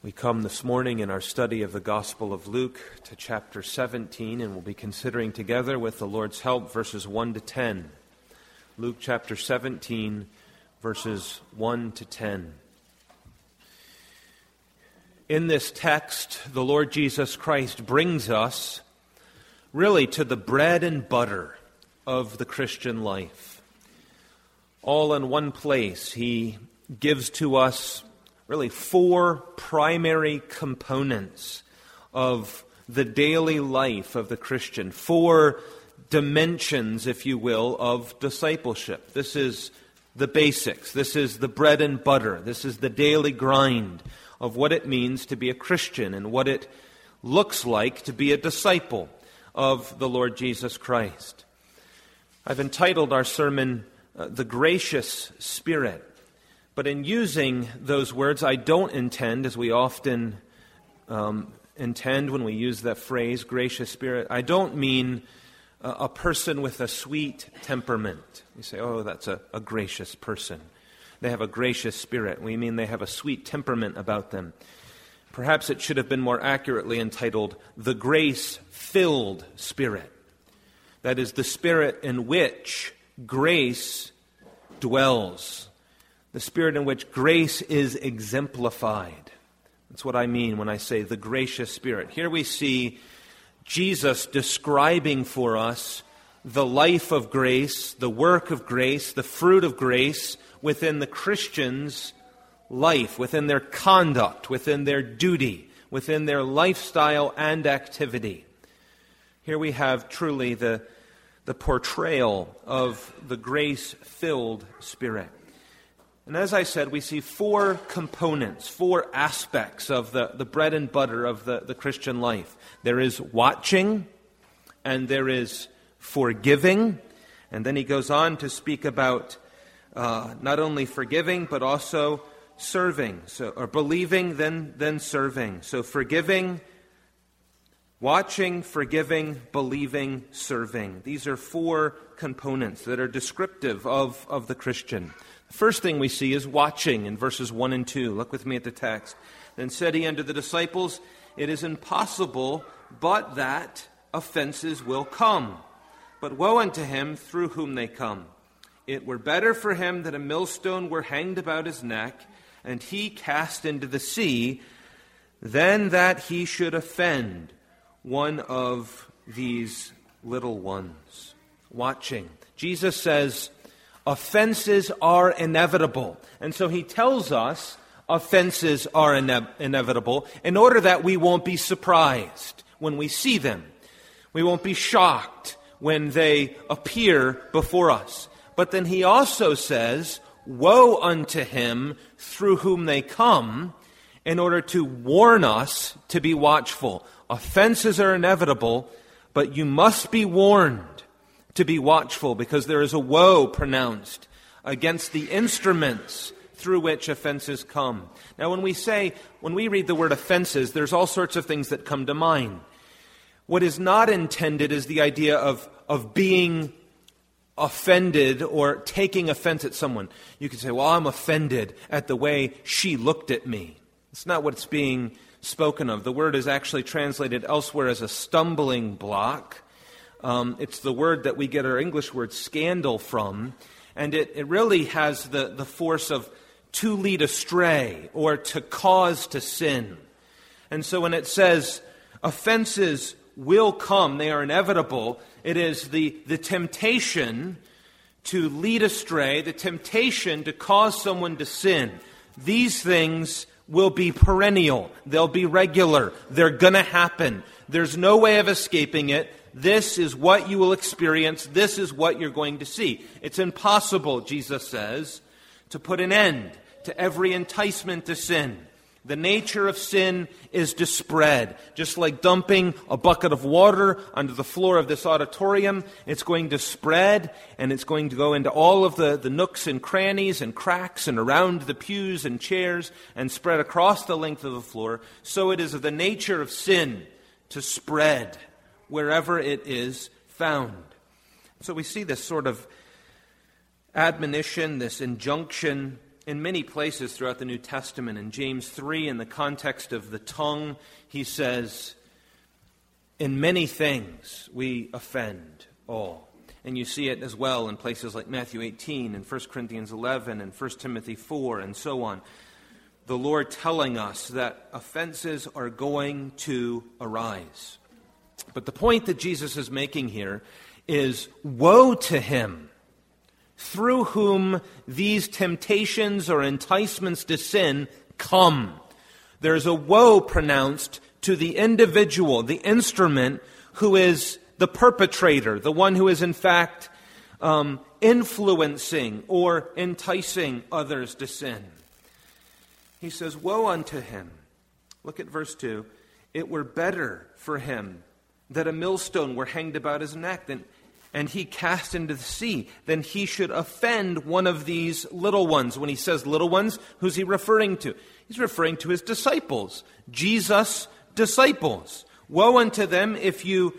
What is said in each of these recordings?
We come this morning in our study of the Gospel of Luke to chapter 17, and we'll be considering together with the Lord's help verses 1 to 10. Luke chapter 17, verses 1 to 10. In this text, the Lord Jesus Christ brings us really to the bread and butter of the Christian life. All in one place, He gives to us really four primary components of the daily life of the Christian, four dimensions, if you will, of discipleship. This is the basics. This is the bread and butter. This is the daily grind of what it means to be a Christian and what it looks like to be a disciple of the Lord Jesus Christ. I've entitled our sermon, The Gracious Spirit. But in using those words, I don't intend, as we often intend when we use that phrase, gracious spirit, I don't mean a person with a sweet temperament. You say, oh, that's a gracious person. They have a gracious spirit. We mean they have a sweet temperament about them. Perhaps it should have been more accurately entitled, the grace-filled spirit. That is, the spirit in which grace dwells. The spirit in which grace is exemplified. That's what I mean when I say the gracious spirit. Here we see Jesus describing for us the life of grace, the work of grace, the fruit of grace within the Christian's life, within their conduct, within their duty, within their lifestyle and activity. Here we have truly the portrayal of the grace-filled spirit. And as I said, we see four components, four aspects of the bread and butter of the Christian life. There is watching, and there is forgiving, and then he goes on to speak about not only forgiving, but also serving, or believing, then serving. So forgiving, watching, forgiving, believing, serving. These are four components that are descriptive of the Christian. The first thing we see is watching in verses 1 and 2. Look with me at the text. Then said he unto the disciples, it is impossible but that offenses will come. But woe unto him through whom they come. It were better for him that a millstone were hanged about his neck, and he cast into the sea, than that he should offend one of these little ones. Watching. Jesus says, offenses are inevitable. And so he tells us offenses are inevitable in order that we won't be surprised when we see them. We won't be shocked when they appear before us. But then he also says, woe unto him through whom they come, in order to warn us to be watchful. Offenses are inevitable, but you must be warned to be watchful, because there is a woe pronounced against the instruments through which offenses come. Now, when we read the word offenses, there's all sorts of things that come to mind. What is not intended is the idea of being offended or taking offense at someone. You can say, well, I'm offended at the way she looked at me. It's not what's being spoken of. The word is actually translated elsewhere as a stumbling block. It's the word that we get our English word scandal from, and it really has the force of to lead astray or to cause to sin. And so when it says offenses will come, they are inevitable, it is the temptation to lead astray, the temptation to cause someone to sin. These things will be perennial. They'll be regular. They're going to happen. There's no way of escaping it. This is what you will experience. This is what you're going to see. It's impossible, Jesus says, to put an end to every enticement to sin. The nature of sin is to spread. Just like dumping a bucket of water onto the floor of this auditorium, it's going to spread, and it's going to go into all of the nooks and crannies and cracks and around the pews and chairs and spread across the length of the floor. So it is of the nature of sin to spread wherever it is found. So we see this sort of admonition, this injunction in many places throughout the New Testament. In James 3, in the context of the tongue, he says, in many things we offend all. And you see it as well in places like Matthew 18 and 1 Corinthians 11 and 1 Timothy 4 and so on. The Lord telling us that offenses are going to arise. But the point that Jesus is making here is, woe to him through whom these temptations or enticements to sin come. There's a woe pronounced to the individual, the instrument, who is the perpetrator, the one who is in fact influencing or enticing others to sin. He says, woe unto him. Look at verse 2. It were better for him that a millstone were hanged about his neck and he cast into the sea, then he should offend one of these little ones. When he says little ones, who's he referring to? He's referring to his disciples, Jesus' disciples. Woe unto them if you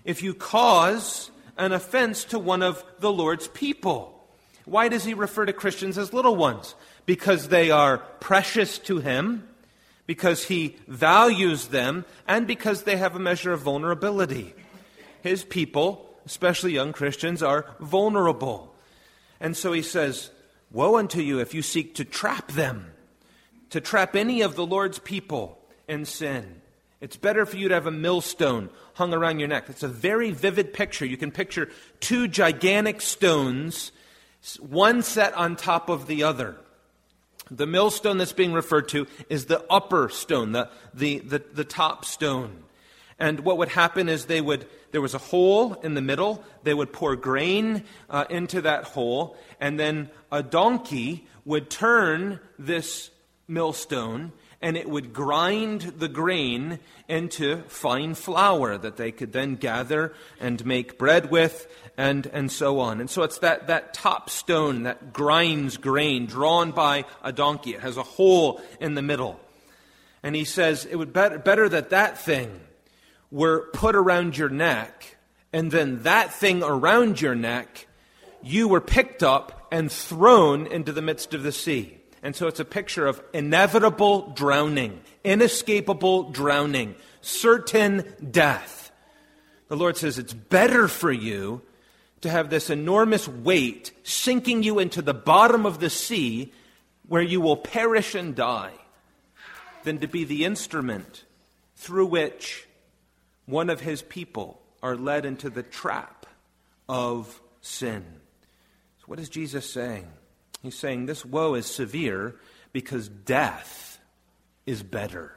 cause an offense to one of the Lord's people. Why does he refer to Christians as little ones? Because they are precious to him, because he values them, and because they have a measure of vulnerability. His people, especially young Christians, are vulnerable. And so he says, woe unto you if you seek to trap them, to trap any of the Lord's people in sin. It's better for you to have a millstone hung around your neck. It's a very vivid picture. You can picture two gigantic stones, one set on top of the other. The millstone that's being referred to is the upper stone, the top stone. And what would happen is there was a hole in the middle. They would pour grain into that hole, and then a donkey would turn this millstone, and it would grind the grain into fine flour that they could then gather and make bread with, and so on. And so it's that top stone that grinds grain drawn by a donkey. It has a hole in the middle. And he says it would better that thing were put around your neck, and then that thing around your neck, you were picked up and thrown into the midst of the sea. And so it's a picture of inevitable drowning, inescapable drowning, certain death. The Lord says it's better for you to have this enormous weight sinking you into the bottom of the sea where you will perish and die than to be the instrument through which one of his people are led into the trap of sin. So what is Jesus saying? He's saying this woe is severe because death is better.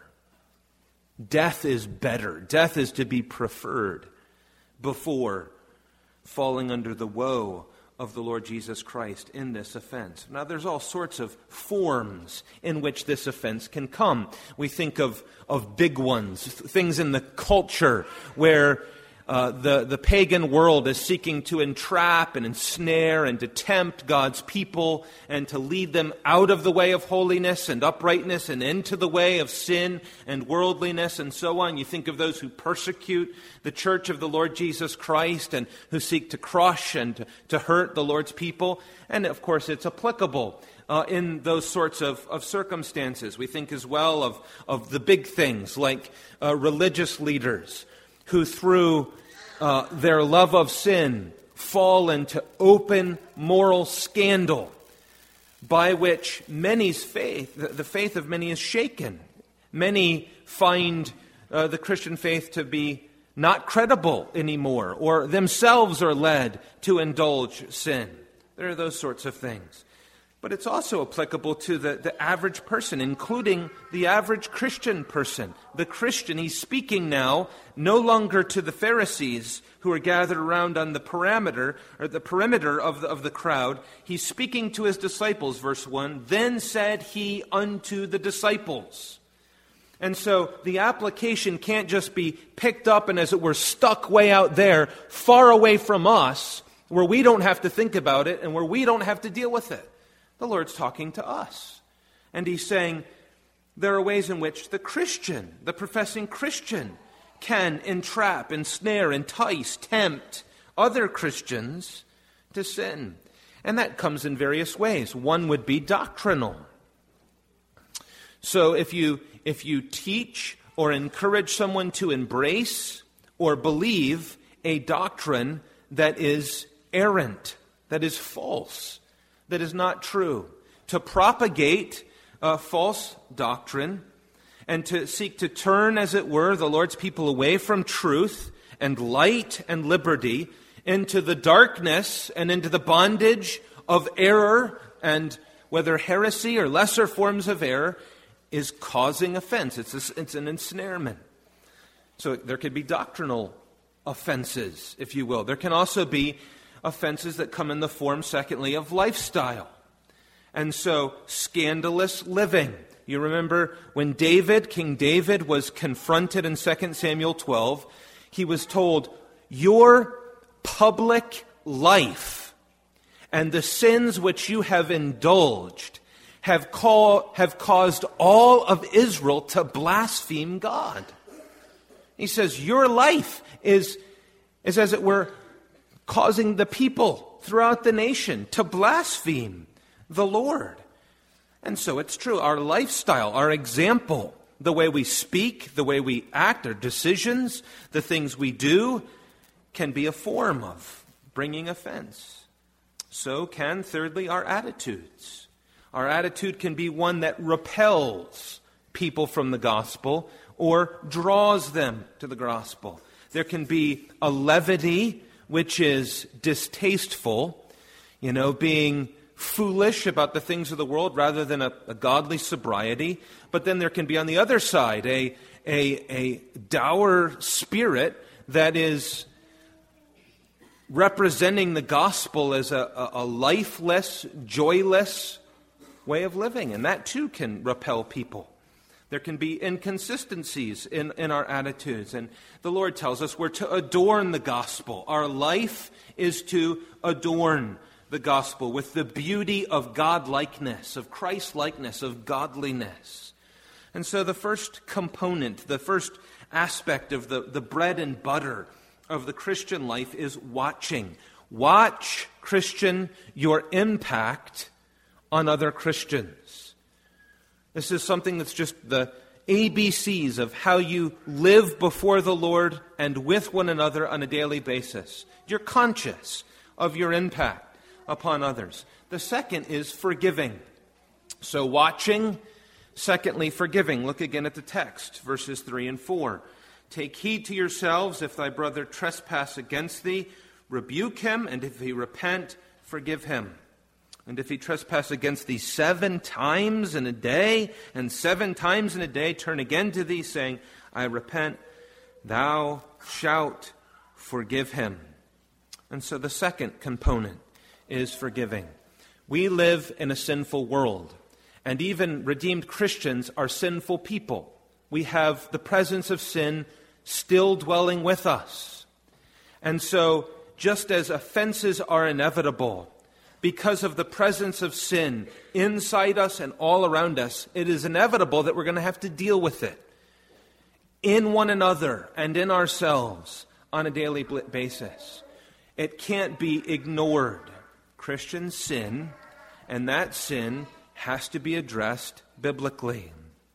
Death is better. Death is to be preferred before falling under the woe of the Lord Jesus Christ in this offense. Now, there's all sorts of forms in which this offense can come. We think of big ones, things in the culture where the pagan world is seeking to entrap and ensnare and to tempt God's people and to lead them out of the way of holiness and uprightness and into the way of sin and worldliness and so on. You think of those who persecute the church of the Lord Jesus Christ and who seek to crush and to hurt the Lord's people. And of course, it's applicable in those sorts of circumstances. We think as well of the big things like religious leaders who through their love of sin fall into open moral scandal by which many's faith, the faith of many is shaken. Many find the Christian faith to be not credible anymore, or themselves are led to indulge sin. There are those sorts of things. But it's also applicable to the average person, including the average Christian person. The Christian, he's speaking now no longer to the Pharisees who are gathered around on the perimeter of the crowd. He's speaking to his disciples, verse 1. Then said he unto the disciples. And so the application can't just be picked up and, as it were, stuck way out there, far away from us, where we don't have to think about it and where we don't have to deal with it. The Lord's talking to us. And he's saying there are ways in which the Christian, the professing Christian, can entrap, ensnare, entice, tempt other Christians to sin. And that comes in various ways. One would be doctrinal. So if you teach or encourage someone to embrace or believe a doctrine that is errant, that is false, that is not true, to propagate a false doctrine and to seek to turn, as it were, the Lord's people away from truth and light and liberty into the darkness and into the bondage of error, and whether heresy or lesser forms of error, is causing offense. It's an ensnarement. So there could be doctrinal offenses, if you will. There can also be offenses that come in the form, secondly, of lifestyle. And so, scandalous living. You remember when King David was confronted in 2 Samuel 12, he was told, your public life and the sins which you have indulged have caused all of Israel to blaspheme God. He says, your life is as it were, causing the people throughout the nation to blaspheme the Lord. And so it's true. Our lifestyle, our example, the way we speak, the way we act, our decisions, the things we do, can be a form of bringing offense. So can, thirdly, our attitudes. Our attitude can be one that repels people from the gospel or draws them to the gospel. There can be a levity which is distasteful, being foolish about the things of the world rather than a godly sobriety. But then there can be on the other side a dour spirit that is representing the gospel as a lifeless, joyless way of living. And that too can repel people. There can be inconsistencies in our attitudes. And the Lord tells us we're to adorn the gospel. Our life is to adorn the gospel with the beauty of God-likeness, of Christ-likeness, of godliness. And so the first component, the first aspect of the bread and butter of the Christian life is watching. Watch, Christian, your impact on other Christians. This is something that's just the ABCs of how you live before the Lord and with one another on a daily basis. You're conscious of your impact upon others. The second is forgiving. So watching, secondly, forgiving. Look again at the text, verses 3 and 4. Take heed to yourselves, if thy brother trespass against thee, rebuke him, and if he repent, forgive him. And if he trespass against thee 7 times in a day, and 7 times in a day turn again to thee, saying, I repent, thou shalt forgive him. And so the second component is forgiving. We live in a sinful world, and even redeemed Christians are sinful people. We have the presence of sin still dwelling with us. And so, just as offenses are inevitable, because of the presence of sin inside us and all around us, it is inevitable that we're going to have to deal with it in one another and in ourselves on a daily basis. It can't be ignored. Christians sin, and that sin has to be addressed biblically.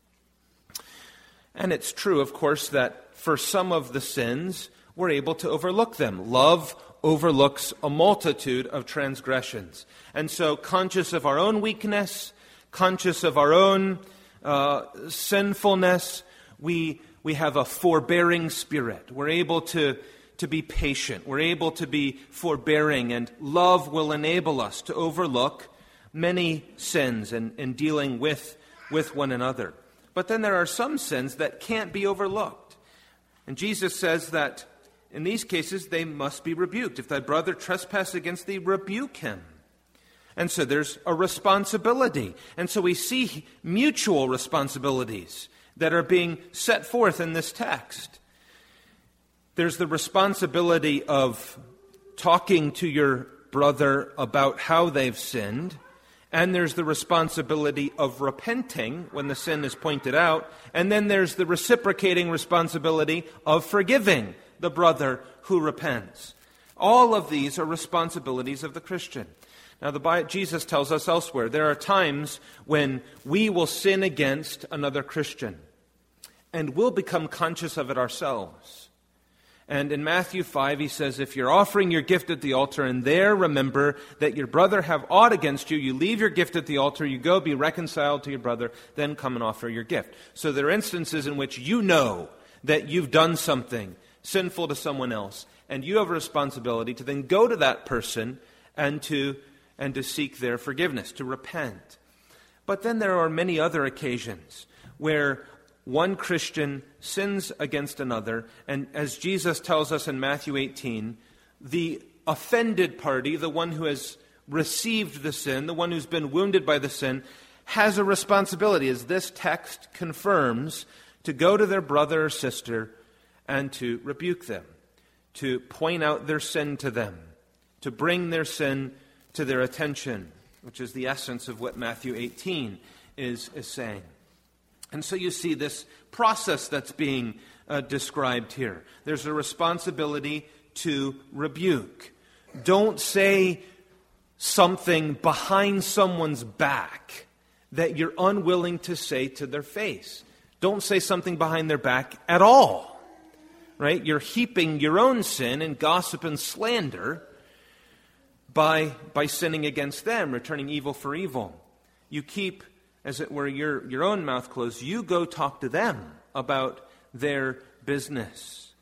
And it's true, of course, that for some of the sins, we're able to overlook them. Love overlooks a multitude of transgressions. And so, conscious of our own weakness, conscious of our own sinfulness, we have a forbearing spirit. We're able to be patient. We're able to be forbearing, and love will enable us to overlook many sins in dealing with one another. But then there are some sins that can't be overlooked. And Jesus says that in these cases, they must be rebuked. If thy brother trespass against thee, rebuke him. And so there's a responsibility. And so we see mutual responsibilities that are being set forth in this text. There's the responsibility of talking to your brother about how they've sinned. And there's the responsibility of repenting when the sin is pointed out. And then there's the reciprocating responsibility of forgiving the brother who repents. All of these are responsibilities of the Christian. Now, Jesus tells us elsewhere, there are times when we will sin against another Christian, and we'll become conscious of it ourselves. And in Matthew 5, he says, if you're offering your gift at the altar, and there remember that your brother have aught against you, you leave your gift at the altar, you go be reconciled to your brother, then come and offer your gift. So there are instances in which you know that you've done something sinful to someone else, and you have a responsibility to then go to that person and to seek their forgiveness, to repent. But then there are many other occasions where one Christian sins against another, and as Jesus tells us in Matthew 18, the offended party, the one who has received the sin, the one who's been wounded by the sin, has a responsibility, as this text confirms, to go to their brother or sister and to rebuke them, to point out their sin to them, to bring their sin to their attention, which is the essence of what Matthew 18 is saying. And so you see this process that's being described here. There's a responsibility to rebuke. Don't say something behind someone's back that you're unwilling to say to their face. Don't say something behind their back at all. Right? You're heaping your own sin and gossip and slander by sinning against them, returning evil for evil. You keep, as it were, your own mouth closed. You go talk to them about their business.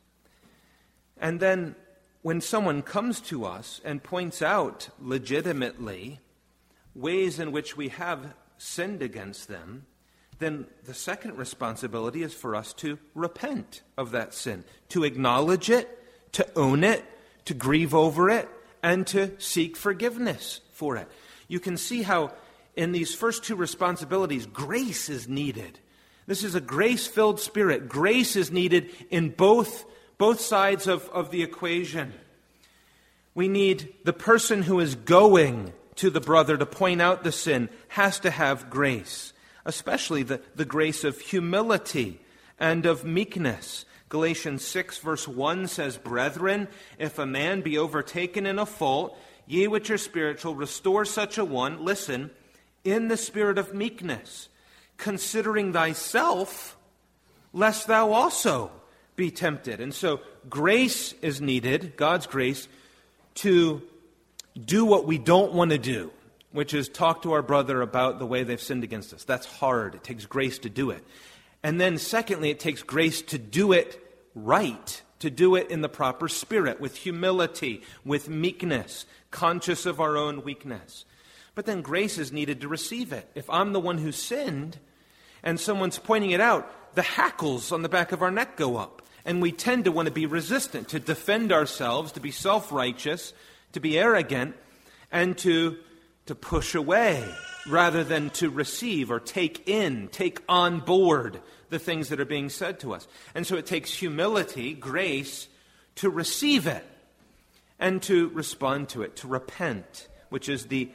And then when someone comes to us and points out legitimately ways in which we have sinned against them, then the second responsibility is for us to repent of that sin, to acknowledge it, to own it, to grieve over it, and to seek forgiveness for it. You can see how in these first two responsibilities, grace is needed. This is a grace-filled spirit. Grace is needed in both sides of the equation. We need the person who is going to the brother to point out the sin has to have grace, especially the grace of humility and of meekness. Galatians 6 verse 1 says, Brethren, if a man be overtaken in a fault, ye which are spiritual, restore such a one, listen, in the spirit of meekness, considering thyself, lest thou also be tempted. And so grace is needed, God's grace, to do what we don't want to do, which is talk to our brother about the way they've sinned against us. That's hard. It takes grace to do it. And then secondly, it takes grace to do it right, to do it in the proper spirit, with humility, with meekness, conscious of our own weakness. But then grace is needed to receive it. If I'm the one who sinned and someone's pointing it out, the hackles on the back of our neck go up. And we tend to want to be resistant, to defend ourselves, to be self-righteous, to be arrogant, and to push away rather than to receive or take on board the things that are being said to us. And so it takes humility, grace, to receive it and to respond to it, to repent, which is the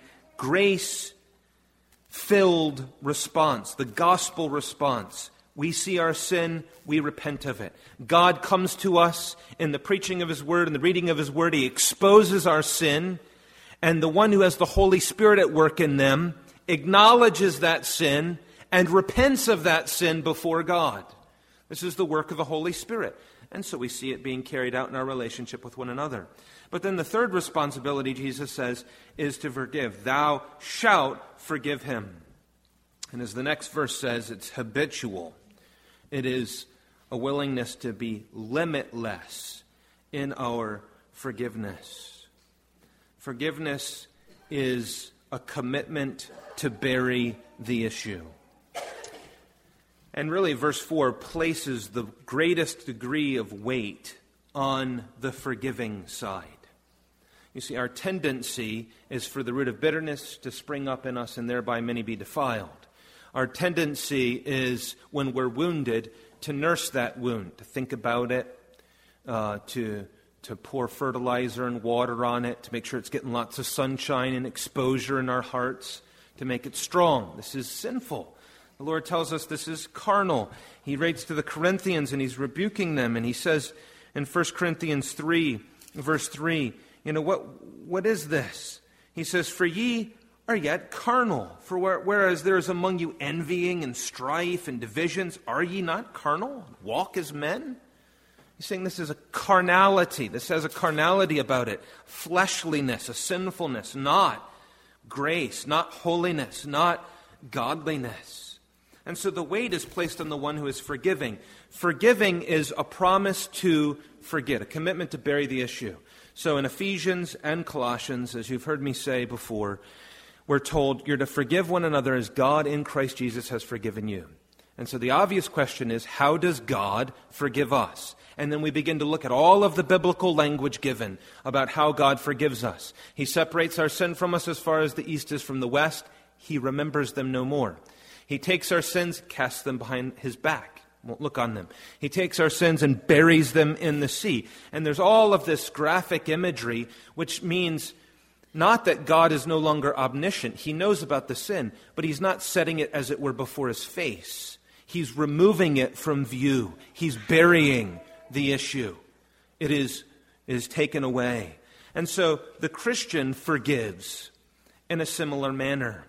grace-filled response, the gospel response. We see our sin, we repent of it. God comes to us in the preaching of His Word and the reading of His Word. He exposes our sin, and the one who has the Holy Spirit at work in them acknowledges that sin and repents of that sin before God. This is the work of the Holy Spirit. And so we see it being carried out in our relationship with one another. But then the third responsibility, Jesus says, is to forgive. Thou shalt forgive him. And as the next verse says, it's habitual. It is a willingness to be limitless in our forgiveness. Forgiveness is a commitment to bury the issue. And really, verse 4 places the greatest degree of weight on the forgiving side. You see, our tendency is for the root of bitterness to spring up in us and thereby many be defiled. Our tendency is, when we're wounded, to nurse that wound, to think about it, to pour fertilizer and water on it, to make sure it's getting lots of sunshine and exposure in our hearts, to make it strong. This is sinful. The Lord tells us this is carnal. He writes to the Corinthians and he's rebuking them, and he says in 1 Corinthians 3, verse 3, what is this? He says, for ye are yet carnal. For whereas there is among you envying and strife and divisions, are ye not carnal? Walk as men? He's saying this is a carnality. This has a carnality about it. Fleshliness, a sinfulness, not grace, not holiness, not godliness. And so the weight is placed on the one who is forgiving. Forgiving is a promise to forget, a commitment to bury the issue. So in Ephesians and Colossians, as you've heard me say before, we're told you're to forgive one another as God in Christ Jesus has forgiven you. And so the obvious question is, how does God forgive us? And then we begin to look at all of the biblical language given about how God forgives us. He separates our sin from us as far as the east is from the west. He remembers them no more. He takes our sins, casts them behind his back. Won't look on them. He takes our sins and buries them in the sea. And there's all of this graphic imagery, which means not that God is no longer omniscient. He knows about the sin, but he's not setting it, as it were, before his face. He's removing it from view. He's burying the issue. It is taken away. And so the Christian forgives in a similar manner.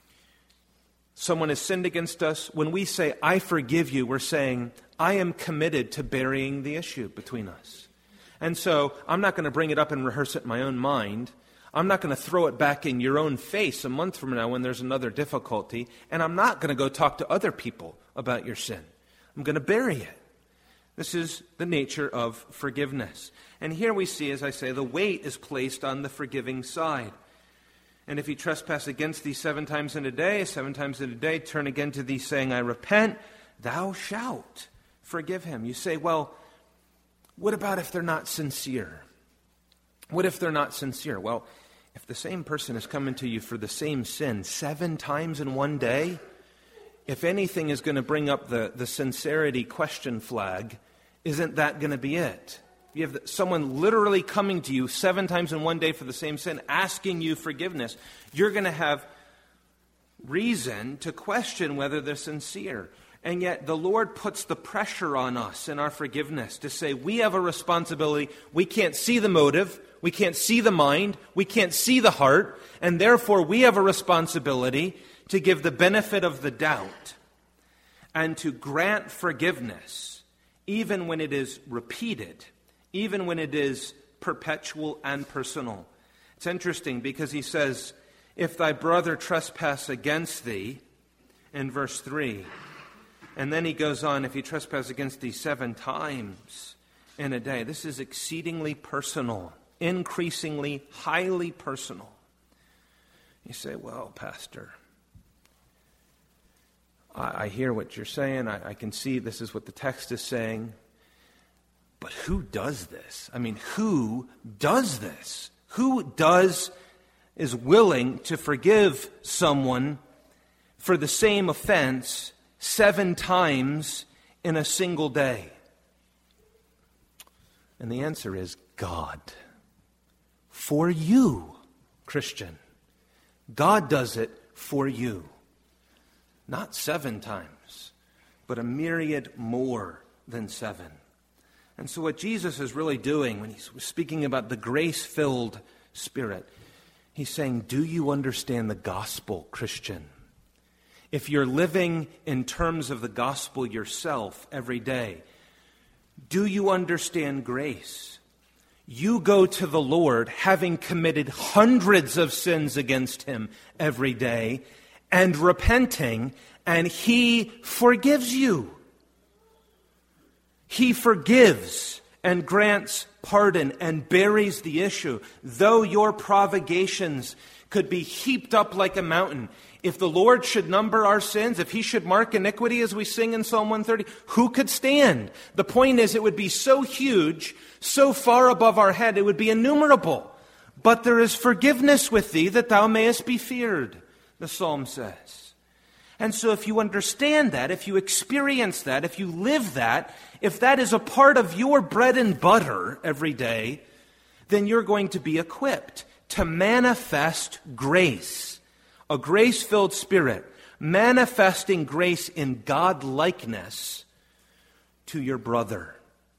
Someone has sinned against us. When we say, I forgive you, we're saying, I am committed to burying the issue between us. And so I'm not going to bring it up and rehearse it in my own mind. I'm not going to throw it back in your own face a month from now when there's another difficulty. And I'm not going to go talk to other people about your sin. I'm going to bury it. This is the nature of forgiveness. And here we see, as I say, the weight is placed on the forgiving side. And if he trespass against thee 7 times in a day, turn again to thee, saying, I repent, thou shalt forgive him. You say, well, what about if they're not sincere? What if they're not sincere? Well, if the same person is coming to you for the same sin 7 times in one day, if anything is going to bring up the sincerity question flag, isn't that going to be it? You have someone literally coming to you 7 times in one day for the same sin, asking you forgiveness. You're going to have reason to question whether they're sincere. And yet the Lord puts the pressure on us in our forgiveness to say we have a responsibility. We can't see the motive. We can't see the mind. We can't see the heart. And therefore we have a responsibility to give the benefit of the doubt and to grant forgiveness even when it is repeated, even when it is perpetual and personal. It's interesting because he says, if thy brother trespass against thee, in verse 3, and then he goes on, if he trespass against thee 7 times in a day. This is exceedingly personal, increasingly highly personal. You say, well, Pastor, I hear what you're saying. I can see this is what the text is saying. But who does this? I mean, who does this? Who is willing to forgive someone for the same offense 7 times in a single day? And the answer is God. For you, Christian. God does it for you. Not 7 times, but a myriad more than 7. And so what Jesus is really doing when he's speaking about the grace-filled Spirit, he's saying, do you understand the gospel, Christian? If you're living in terms of the gospel yourself every day, do you understand grace? You go to the Lord having committed hundreds of sins against him every day and repenting, and he forgives you. He forgives and grants pardon and buries the issue. Though your provocations could be heaped up like a mountain, if the Lord should number our sins, if he should mark iniquity as we sing in Psalm 130, who could stand? The point is, it would be so huge, so far above our head, it would be innumerable. But there is forgiveness with thee that thou mayest be feared, the psalm says. And so if you understand that, if you experience that, if you live that, if that is a part of your bread and butter every day, then you're going to be equipped to manifest grace, a grace-filled Spirit, manifesting grace in God-likeness to your brother.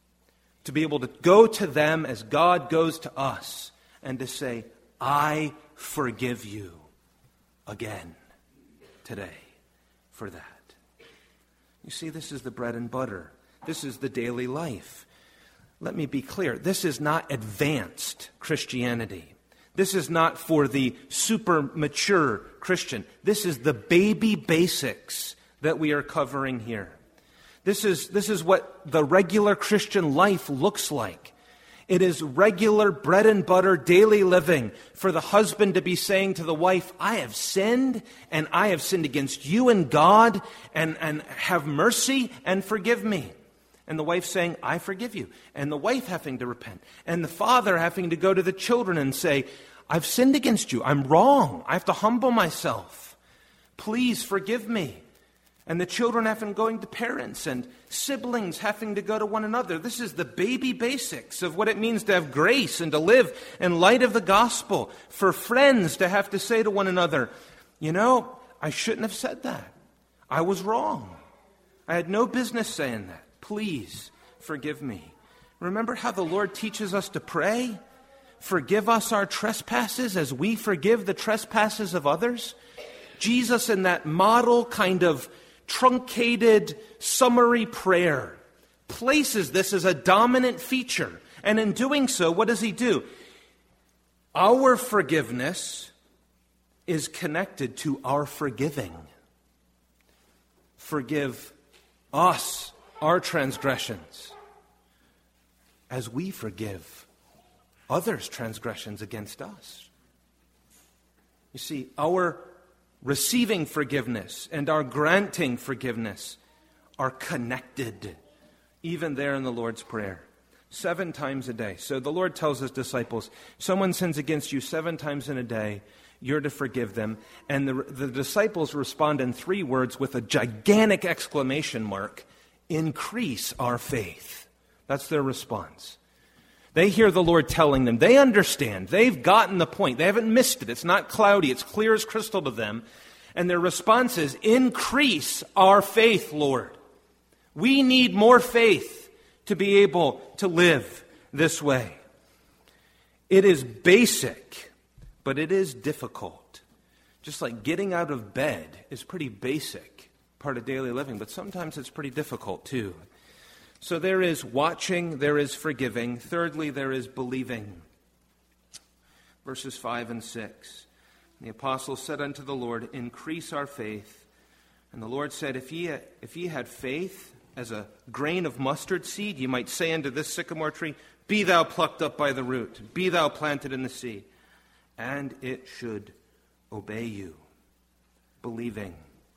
To be able to go to them as God goes to us and to say, I forgive you again today for that. You see, this is the bread and butter. This is the daily life. Let me be clear. This is not advanced Christianity. This is not for the super mature Christian. This is the baby basics that we are covering here. This is what the regular Christian life looks like. It is regular bread and butter daily living for the husband to be saying to the wife, I have sinned, and I have sinned against you and God, and have mercy and forgive me. And the wife saying, I forgive you. And the wife having to repent. And the father having to go to the children and say, I've sinned against you. I'm wrong. I have to humble myself. Please forgive me. And the children having going to parents, and siblings having to go to one another. This is the baby basics of what it means to have grace and to live in light of the gospel. For friends to have to say to one another, you know, I shouldn't have said that. I was wrong. I had no business saying that. Please forgive me. Remember how the Lord teaches us to pray? Forgive us our trespasses as we forgive the trespasses of others. Jesus, in that model kind of truncated summary prayer, places this as a dominant feature. And in doing so, what does he do? Our forgiveness is connected to our forgiving. Forgive us our transgressions as we forgive others' transgressions against us. You see, our receiving forgiveness and our granting forgiveness are connected, even there in the Lord's Prayer. 7 times a day. So the Lord tells his disciples, someone sins against you 7 times in a day, you're to forgive them. And the disciples respond in 3 words with a gigantic exclamation mark, increase our faith. That's their response. They hear the Lord telling them. They understand. They've gotten the point. They haven't missed it. It's not cloudy. It's clear as crystal to them. And their response is, increase our faith, Lord. We need more faith to be able to live this way. It is basic, but it is difficult. Just like getting out of bed is pretty basic, part of daily living, but sometimes it's pretty difficult too. So there is watching, there is forgiving. Thirdly, there is believing. Verses 5 and 6. The apostles said unto the Lord, increase our faith. And the Lord said, if ye had faith as a grain of mustard seed, ye might say unto this sycamore tree, be thou plucked up by the root, be thou planted in the sea, and it should obey you. Believing.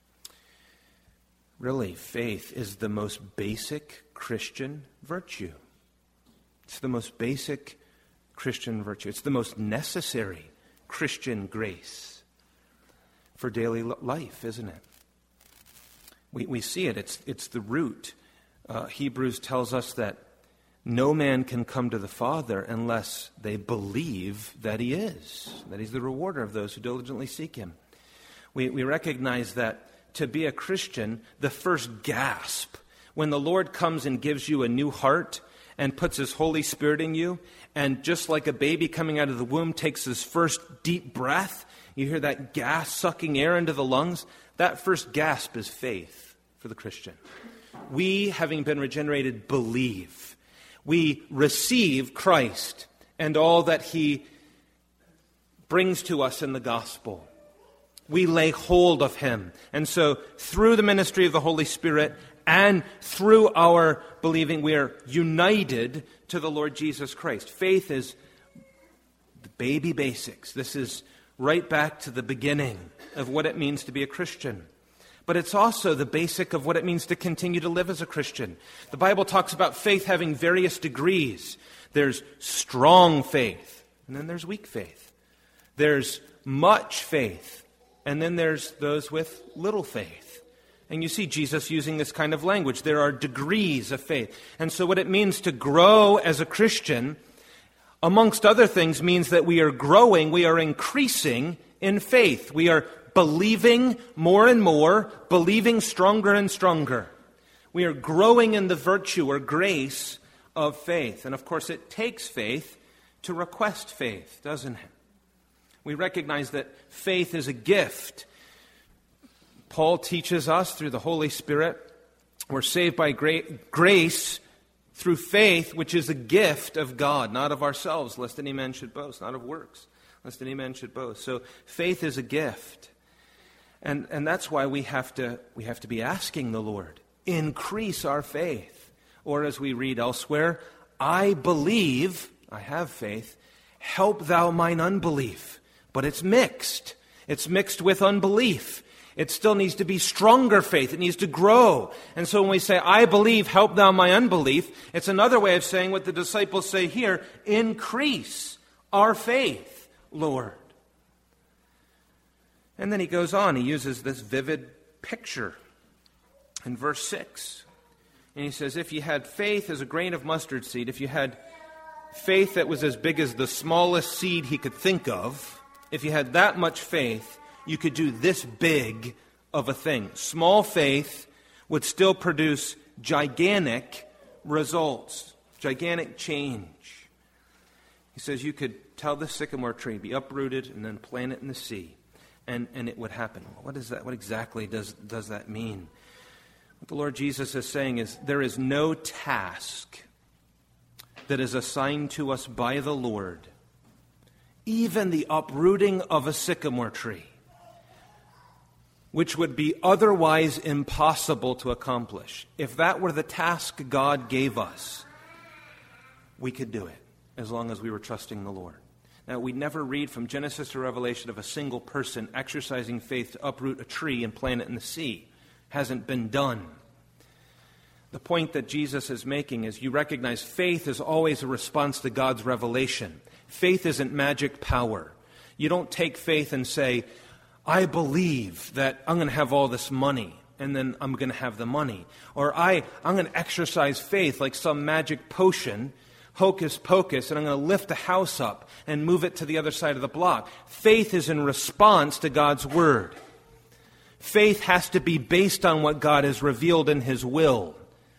Really, faith is the most basic Christian virtue. It's the most basic Christian virtue. It's the most necessary Christian grace for daily life, isn't it? We see it. It's the root. Hebrews tells us that no man can come to the Father unless they believe that he is, that he's the rewarder of those who diligently seek him. We recognize that to be a Christian, the first gasp, when the Lord comes and gives you a new heart and puts his Holy Spirit in you, and just like a baby coming out of the womb takes his first deep breath, you hear that gas sucking air into the lungs, that first gasp is faith for the Christian. We, having been regenerated, believe. We receive Christ and all that he brings to us in the gospel. We lay hold of him. And so through the ministry of the Holy Spirit and through our believing, we are united to the Lord Jesus Christ. Faith is the baby basics. This is right back to the beginning of what it means to be a Christian. But it's also the basic of what it means to continue to live as a Christian. The Bible talks about faith having various degrees. There's strong faith, and then there's weak faith. There's much faith, and then there's those with little faith. And you see Jesus using this kind of language. There are degrees of faith. And so what it means to grow as a Christian, amongst other things, means that we are growing, we are increasing in faith. We are believing more and more, believing stronger and stronger. We are growing in the virtue or grace of faith. And of course, it takes faith to request faith, doesn't it? We recognize that faith is a gift. Paul teaches us through the Holy Spirit, we're saved by grace through faith, which is a gift of God, not of ourselves, lest any man should boast, not of works, lest any man should boast. So faith is a gift. And that's why we have to be asking the Lord, increase our faith. Or as we read elsewhere, I believe, I have faith, help thou mine unbelief. But it's mixed. It's mixed with unbelief. It still needs to be stronger faith. It needs to grow. And so when we say, I believe, help thou my unbelief, it's another way of saying what the disciples say here, increase our faith, Lord. And then he goes on, he uses this vivid picture in verse 6. And he says, if you had faith as a grain of mustard seed, if you had faith that was as big as the smallest seed he could think of, if you had that much faith, you could do this big of a thing. Small faith would still produce gigantic results, gigantic change. He says you could tell the sycamore tree, be uprooted and then plant it in the sea, and it would happen. What is that? What exactly does that mean? What the Lord Jesus is saying is there is no task that is assigned to us by the Lord, even the uprooting of a sycamore tree, which would be otherwise impossible to accomplish. If that were the task God gave us, we could do it as long as we were trusting the Lord. Now, we never read from Genesis to Revelation of a single person exercising faith to uproot a tree and plant it in the sea. Hasn't been done. The point that Jesus is making is you recognize faith is always a response to God's revelation. Faith isn't magic power. You don't take faith and say, I believe that I'm going to have all this money, and then I'm going to have the money. Or I'm going to exercise faith like some magic potion, hocus pocus, and I'm going to lift a house up and move it to the other side of the block. Faith is in response to God's word. Faith has to be based on what God has revealed in His will.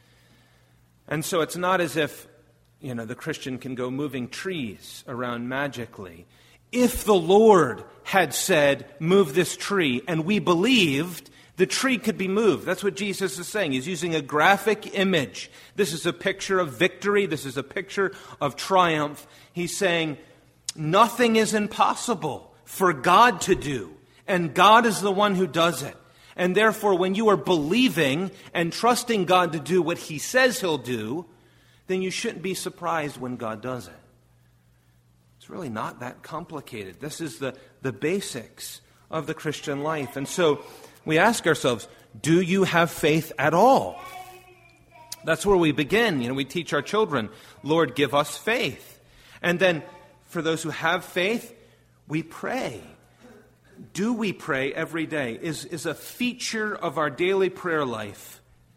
And so it's not as if, the Christian can go moving trees around magically. If the Lord had said, move this tree, and we believed, the tree could be moved. That's what Jesus is saying. He's using a graphic image. This is a picture of victory. This is a picture of triumph. He's saying, nothing is impossible for God to do, and God is the one who does it. And therefore, when you are believing and trusting God to do what He says He'll do, then you shouldn't be surprised when God does it. It's really not that complicated. This is the basics of the Christian life. And so we ask ourselves, do you have faith at all? That's where we begin. We teach our children, Lord, give us faith. And then for those who have faith, we pray. Do we pray every day? Is a feature of our daily prayer life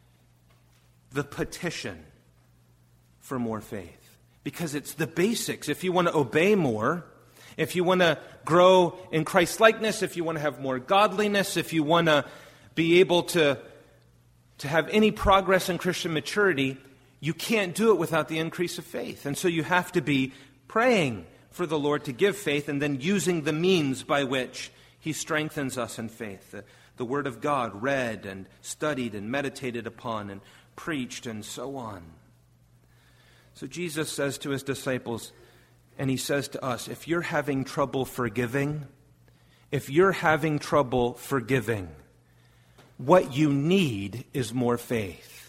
the petition for more faith? Because it's the basics. If you want to obey more, if you want to grow in Christ-likeness, if you want to have more godliness, if you want to be able to have any progress in Christian maturity, you can't do it without the increase of faith. And so you have to be praying for the Lord to give faith and then using the means by which He strengthens us in faith. The Word of God read and studied and meditated upon and preached and so on. So Jesus says to His disciples, and He says to us, if you're having trouble forgiving, what you need is more faith.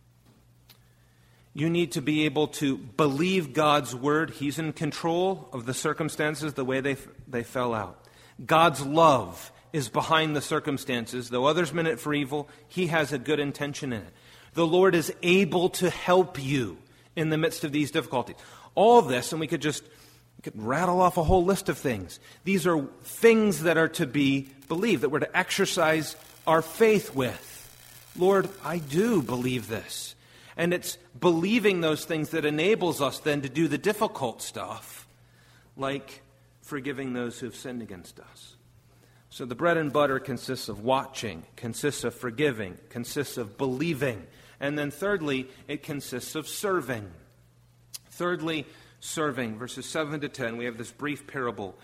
You need to be able to believe God's word. He's in control of the circumstances the way they fell out. God's love is behind the circumstances. Though others meant it for evil, He has a good intention in it. The Lord is able to help you in the midst of these difficulties. All this, and we could rattle off a whole list of things. These are things that are to be believed, that we're to exercise our faith with. Lord, I do believe this. And it's believing those things that enables us then to do the difficult stuff, like forgiving those who have sinned against us. So the bread and butter consists of watching, consists of forgiving, consists of believing. And then thirdly, it consists of serving. Thirdly, serving. Verses 7 to 10, we have this brief parable.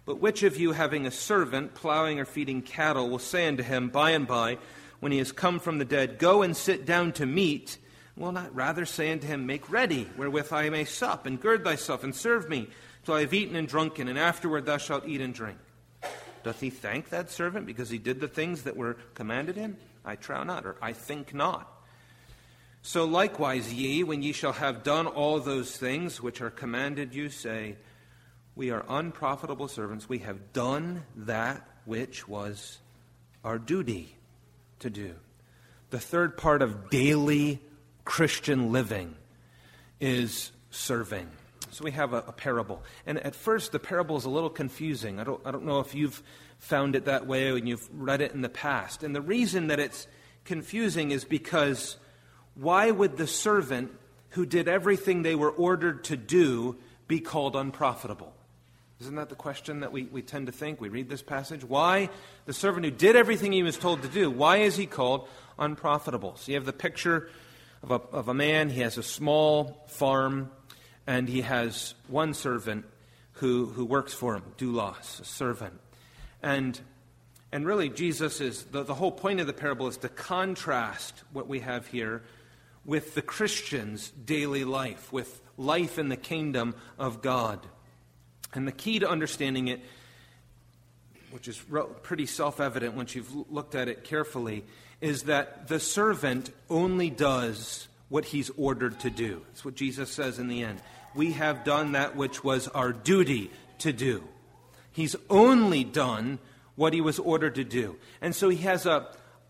But which of you, having a servant plowing or feeding cattle, will say unto him by and by, when he has come from the dead, Go and sit down to meat, and will not rather say unto him, Make ready, wherewith I may sup, and gird thyself, and serve me, till I have eaten and drunken, and afterward thou shalt eat and drink? Doth he thank that servant because he did the things that were commanded him? I trow not, or I think not. So likewise ye, when ye shall have done all those things which are commanded you, say, We are unprofitable servants. We have done that which was our duty to do. The third part of daily Christian living is serving. So we have a parable. And at first, the parable is a little confusing. I don't know if you've found it that way when you've read it in the past. And the reason that it's confusing is because why would the servant who did everything they were ordered to do be called unprofitable? Isn't that the question that we tend to think? We read this passage. Why the servant who did everything he was told to do, why is he called unprofitable? So you have the picture of a man. He has a small farm, and he has one servant who works for him, doulos, a servant. And really, Jesus is, the whole point of the parable is to contrast what we have here with the Christian's daily life, with life in the kingdom of God. And the key to understanding it, which is pretty self-evident once you've looked at it carefully, is that the servant only does what he's ordered to do. That's what Jesus says in the end. We have done that which was our duty to do. He's only done what he was ordered to do. And so he has a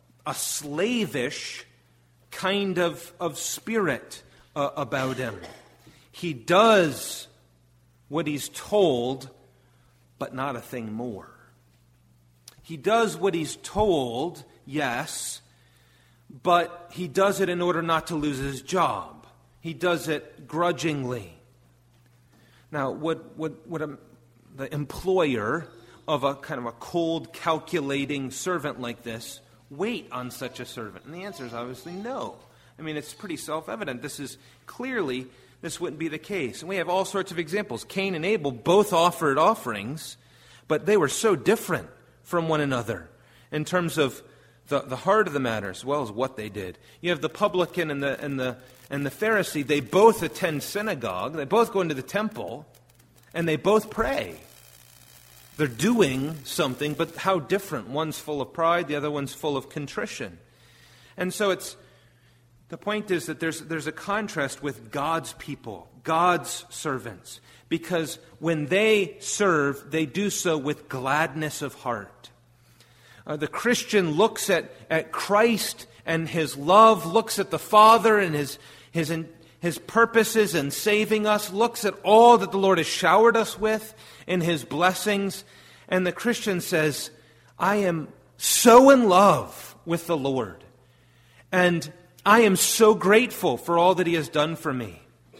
slavish kind of spirit about him. He does what he's told, but not a thing more. He does what he's told, yes, but he does it in order not to lose his job. He does it grudgingly. Now, would the employer of a kind of a cold, calculating servant like this wait on such a servant? And the answer is obviously no. I mean, it's pretty self-evident. This wouldn't be the case. And we have all sorts of examples. Cain and Abel both offered offerings, but they were so different from one another in terms of the heart of the matter as well as what they did. You have the publican and the Pharisee. They both attend synagogue. They both go into the temple, and they both pray. They're doing something, but how different. One's full of pride, the other one's full of contrition. And so the point is that there's a contrast with God's people, God's servants, because when they serve, they do so with gladness of heart. The Christian looks at Christ and his love, looks at the Father and his purposes in saving us, looks at all that the Lord has showered us with in his blessings, and the Christian says, I am so in love with the Lord, and I am so grateful for all that he has done for me.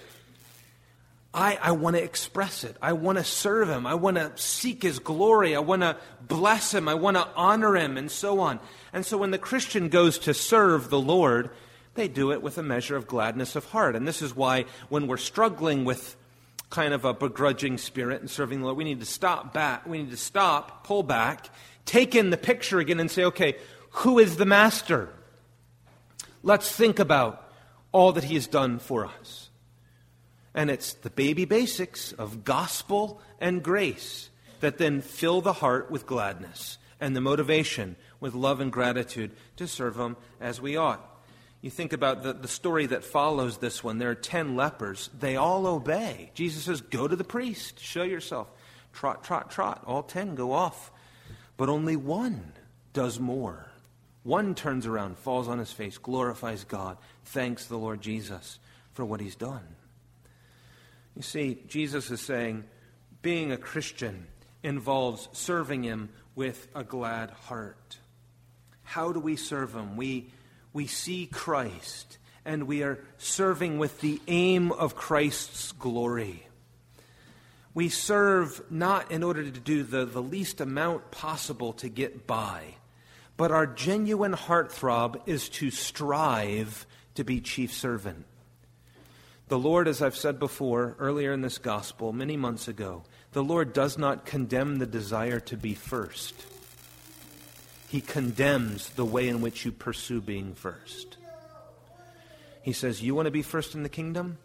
I want to express it. I want to serve him. I want to seek his glory. I want to bless him. I want to honor him, and so on. And so when the Christian goes to serve the Lord, they do it with a measure of gladness of heart. And this is why when we're struggling with kind of a begrudging spirit in serving the Lord, we need to stop back. We need to stop, pull back, take in the picture again and say, okay, who is the master? Let's think about all that he has done for us. And it's the baby basics of gospel and grace that then fill the heart with gladness and the motivation with love and gratitude to serve him as we ought. You think about the story that follows this one. There are 10 lepers. They all obey. Jesus says, go to the priest, show yourself. Trot, trot, trot. All 10 go off. But only one does more. One turns around, falls on his face, glorifies God, thanks the Lord Jesus for what he's done. You see, Jesus is saying being a Christian involves serving him with a glad heart. How do we serve him? We see Christ, and we are serving with the aim of Christ's glory. We serve not in order to do the least amount possible to get by, but our genuine heartthrob is to strive to be chief servant. The Lord, as I've said before, earlier in this gospel, many months ago, the Lord does not condemn the desire to be first. He condemns the way in which you pursue being first. He says, you want to be first in the kingdom?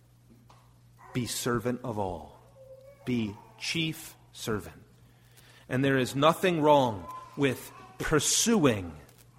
Be servant of all. Be chief servant. And there is nothing wrong with pursuing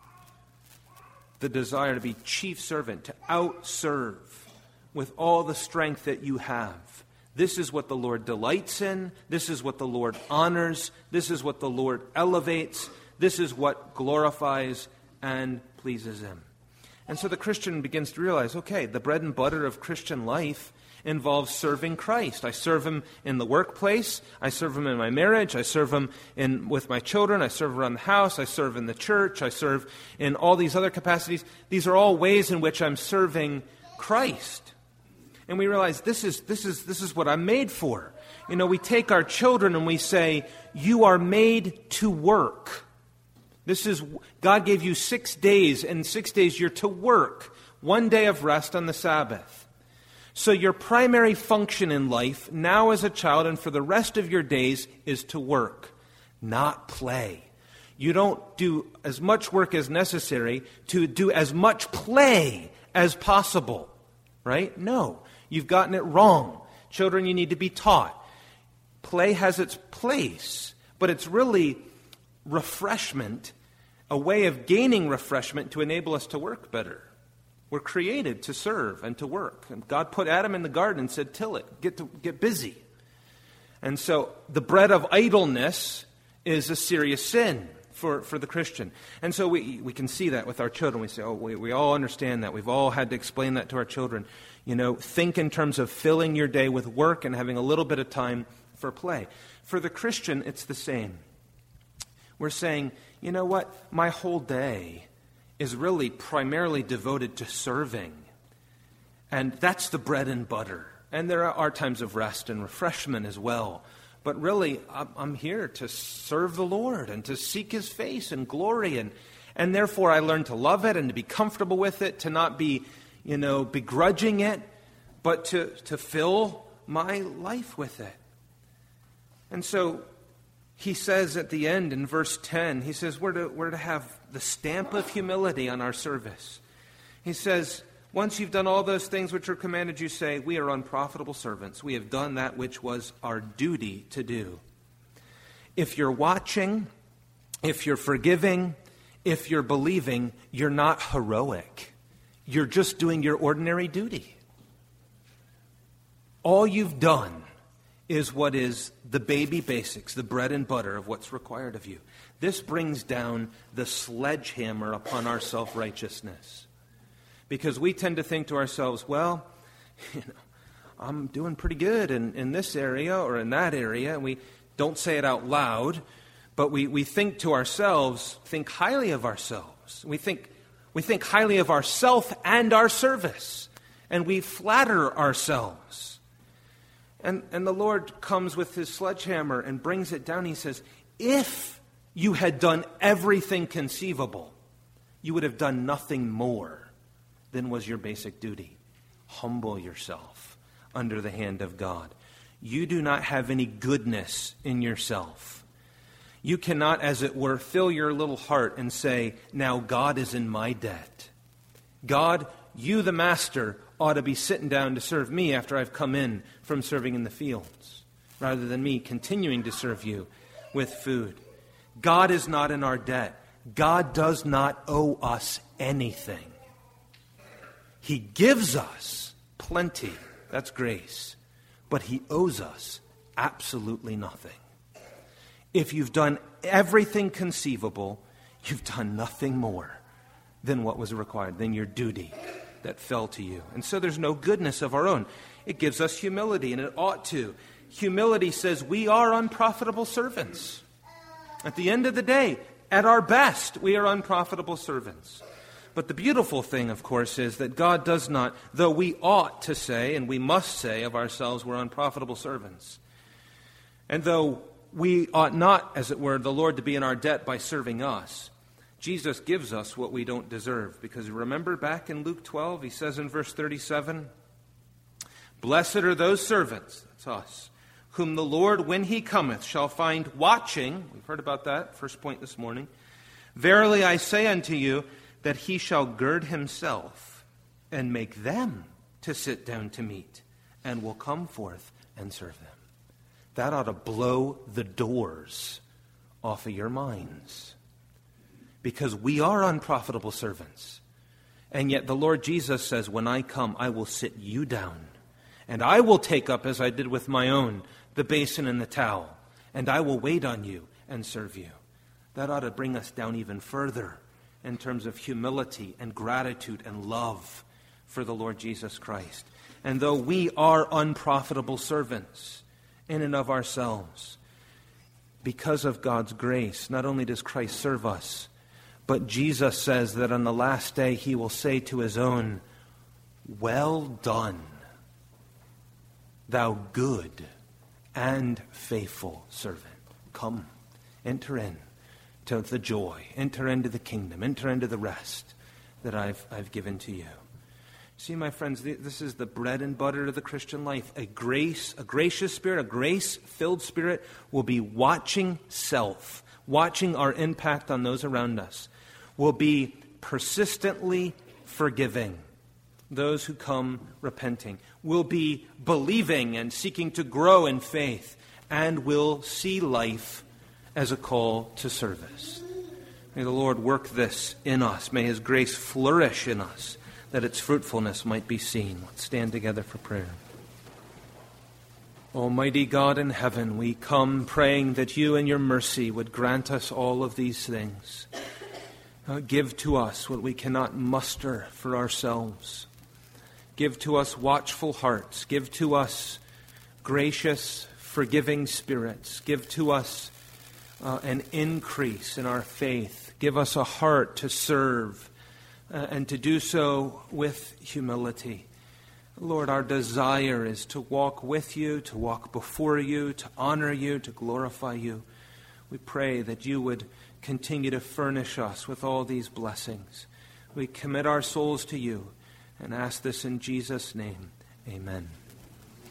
the desire to be chief servant, to outserve with all the strength that you have. This is what the Lord delights in. This is what the Lord honors. This is what the Lord elevates. This is what glorifies and pleases Him. And so the Christian begins to realize, okay, the bread and butter of Christian life involves serving Christ. I serve Him in the workplace. I serve Him in my marriage. I serve Him with my children. I serve around the house. I serve in the church. I serve in all these other capacities. These are all ways in which I'm serving Christ. And we realize this is what I'm made for. You know, we take our children and we say, you are made to work. God gave you 6 days, and 6 days you're to work. 1 day of rest on the Sabbath. So your primary function in life, now as a child and for the rest of your days, is to work, not play. You don't do as much work as necessary to do as much play as possible, right? No, you've gotten it wrong. Children, you need to be taught. Play has its place, but it's really refreshment, a way of gaining refreshment to enable us to work better. We're created to serve and to work. And God put Adam in the garden and said, till it, get busy. And so the bread of idleness is a serious sin for the Christian. And so we can see that with our children. We say, we all understand that. We've all had to explain that to our children. You know, think in terms of filling your day with work and having a little bit of time for play. For the Christian, it's the same. We're saying, you know what? My whole day is really primarily devoted to serving. And that's the bread and butter. And there are times of rest and refreshment as well. But really, I'm here to serve the Lord and to seek His face and glory. And therefore, I learn to love it and to be comfortable with it, to not be, begrudging it, but to fill my life with it. And so he says at the end in verse 10, he says we're to have the stamp of humility on our service. He says, once you've done all those things which are commanded you, say, we are unprofitable servants. We have done that which was our duty to do. If you're watching, if you're forgiving, if you're believing, you're not heroic. You're just doing your ordinary duty. All you've done is what is the baby basics, the bread and butter of what's required of you. This brings down the sledgehammer upon our self-righteousness. Because we tend to think to ourselves, well, I'm doing pretty good in this area or in that area. And we don't say it out loud, but we think to ourselves, think highly of ourselves. We think highly of ourself and our service. And we flatter ourselves. And the Lord comes with His sledgehammer and brings it down. He says, if you had done everything conceivable, you would have done nothing more than was your basic duty. Humble yourself under the hand of God. You do not have any goodness in yourself. You cannot, as it were, fill your little heart and say, now God is in my debt. God, you the master, ought to be sitting down to serve me after I've come in from serving in the fields, rather than me continuing to serve you with food. God is not in our debt. God does not owe us anything. He gives us plenty. That's grace. But He owes us absolutely nothing. If you've done everything conceivable, you've done nothing more than what was required, than your duty that fell to you. And so there's no goodness of our own. It gives us humility, and it ought to. Humility says we are unprofitable servants. At the end of the day, at our best, we are unprofitable servants. But the beautiful thing, of course, is that God does not, though we ought to say, and we must say of ourselves, we're unprofitable servants. And though we ought not, as it were, the Lord to be in our debt by serving us, Jesus gives us what we don't deserve. Because remember back in Luke 12, He says in verse 37, blessed are those servants, that's us, whom the Lord, when he cometh, shall find watching. We've heard about that, first point this morning. Verily I say unto you, that he shall gird himself and make them to sit down to meat, and will come forth and serve them. That ought to blow the doors off of your minds. Because we are unprofitable servants. And yet the Lord Jesus says, when I come, I will sit you down. And I will take up, as I did with my own, the basin and the towel. And I will wait on you and serve you. That ought to bring us down even further in terms of humility and gratitude and love for the Lord Jesus Christ. And though we are unprofitable servants in and of ourselves, because of God's grace, not only does Christ serve us, but Jesus says that on the last day he will say to his own, well done, thou good and faithful servant. Come, enter in to the joy, enter into the kingdom, enter into the rest that I've given to you. See, my friends, this is the bread and butter of the Christian life. A gracious spirit, a grace-filled spirit will be watching self, watching our impact on those around us, will be persistently forgiving those who come repenting, will be believing and seeking to grow in faith, and will see life as a call to service. May the Lord work this in us. May his grace flourish in us, that its fruitfulness might be seen. Let's stand together for prayer. Almighty God in heaven, we come praying that you in your mercy would grant us all of these things. Give to us what we cannot muster for ourselves. Give to us watchful hearts. Give to us gracious, forgiving spirits. Give to us an increase in our faith. Give us a heart to serve and to do so with humility. Lord, our desire is to walk with you, to walk before you, to honor you, to glorify you. We pray that you would continue to furnish us with all these blessings. We commit our souls to you and ask this in Jesus' name. Amen.